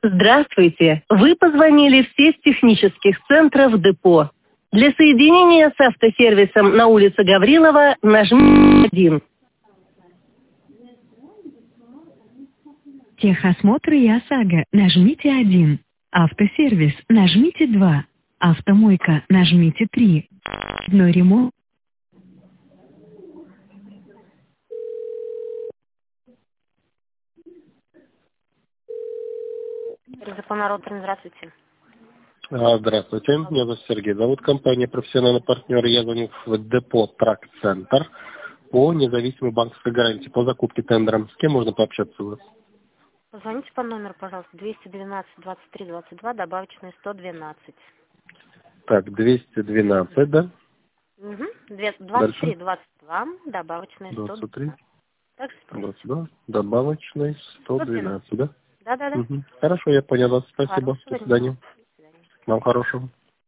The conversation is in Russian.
Здравствуйте! Вы позвонили в сеть технических центров депо. Для соединения с автосервисом на улице Гаврилова нажмите 1. Техосмотр и ОСАГО. Нажмите 1. Автосервис. Нажмите 2. Автомойка. Нажмите 3. Дно ремонт. Здравствуйте. Здравствуйте, меня зовут Сергей. Зовут компания «Профессиональный партнер». Я звоню в депо «Трак-центр» по независимой банковской гарантии, по закупке тендером. С кем можно пообщаться у вас? Позвоните по номеру, пожалуйста, 212 23 22, добавочный 112. Так, 212, да? Угу. 23 Дальше. 22, добавочный 112. 23, Также 22, добавочный 112, да? Да. Хорошо, я понял вас. Спасибо. Хорошего До свидания. дня. До свидания. Вам хорошего.